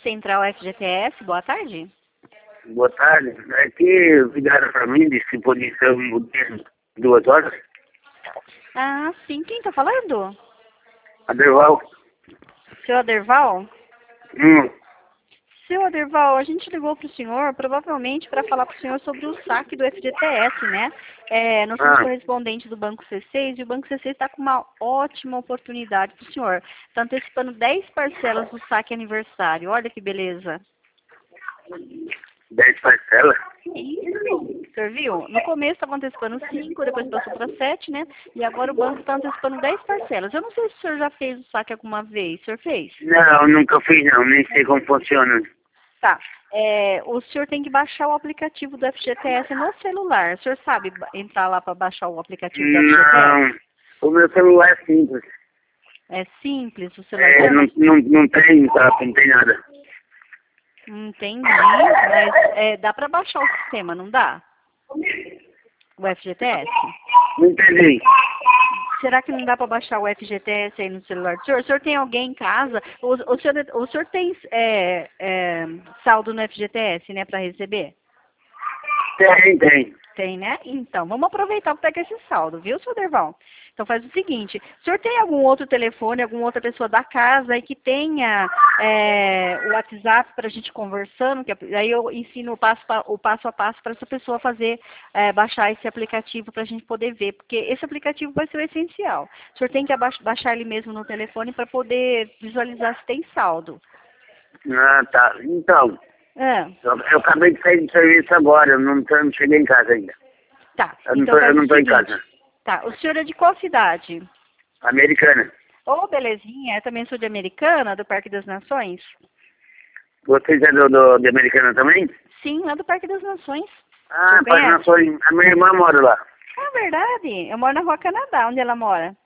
Central FGTS, boa tarde. Boa tarde. Aqui ligaram para mim, disse que podia ser um dia 2 horas. Ah, sim, quem tá falando? Aderval. Seu Aderval? Hum. Seu Aderval, a gente ligou para o senhor, provavelmente para falar para o senhor sobre o saque do FGTS, né? Nós somos Ah, correspondentes do Banco C6 e o Banco C6 está com uma ótima oportunidade para o senhor. Está antecipando 10 parcelas do saque aniversário. Olha que beleza. 10 parcelas. Isso. O senhor viu? No começo estava antecipando 5, depois passou para 7, né? E agora o banco está antecipando 10 parcelas. Eu não sei se o senhor já fez o saque alguma vez. O senhor fez? Não, nunca fiz não, nem sei como funciona. Tá. O senhor tem que baixar o aplicativo do FGTS no celular. O senhor sabe entrar lá para baixar o aplicativo do FGTS? Não, o meu celular é simples. É simples, o celular do É, senhor não tem, tá, não tem nada. não entendi, mas dá para baixar o sistema, não dá? O FGTS? Não entendi. Será que não dá para baixar o FGTS aí no celular do senhor? O senhor tem alguém em casa? O senhor tem saldo no FGTS, né, para receber? Tem. Tem, né? Então, vamos aproveitar para pegar esse saldo, viu, seu Derval? Então, faz o seguinte, o senhor tem algum outro telefone, alguma outra pessoa da casa aí que tenha o WhatsApp para a gente conversando, aí eu ensino o passo a passo para essa pessoa fazer, baixar esse aplicativo para a gente poder ver, porque esse aplicativo vai ser o essencial. O senhor tem que baixar ele mesmo no telefone para poder visualizar se tem saldo. Ah, tá. Então, Ah, eu acabei de sair do serviço agora, eu não cheguei em casa ainda. tá, Eu então faz não o tô em seguinte. casa. Tá, o senhor é de qual cidade? Americana. Ô, belezinha, eu também sou de Americana, do Parque das Nações. Vocês é de Americana também? Sim, lá do Parque das Nações. O Ah, senhor Parque conhece? Nações. A minha irmã mora lá. É verdade. Eu moro na Rua Canadá, onde ela mora.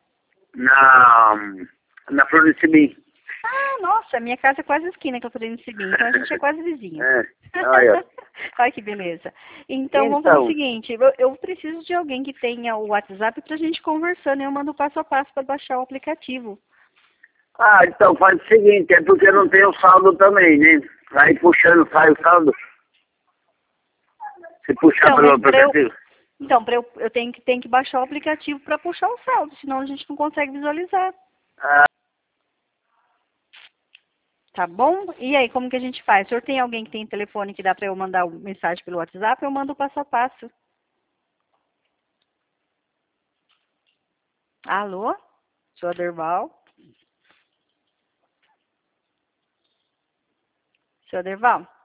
Na Flor do Cibim. Ah, nossa, minha casa é quase esquina que eu tô em Sibim, então a gente é quase vizinho. É. Olha. Olha que beleza. Então, vamos fazer o Então, seguinte, eu preciso de alguém que tenha o WhatsApp pra gente conversando, e eu mando o passo a passo para baixar o aplicativo. então faz o seguinte, é porque eu não tenho saldo também, né? Aí puxando, sai o saldo. Se puxar Então, pelo mas aplicativo. eu tenho que baixar o aplicativo para puxar o saldo, senão a gente não consegue visualizar. Ah, Tá bom? E aí, como que a gente faz? O senhor tem alguém que tem telefone que dá para eu mandar uma mensagem pelo WhatsApp? Eu mando o passo a passo. Alô? Sou Aderval? Seu Aderval?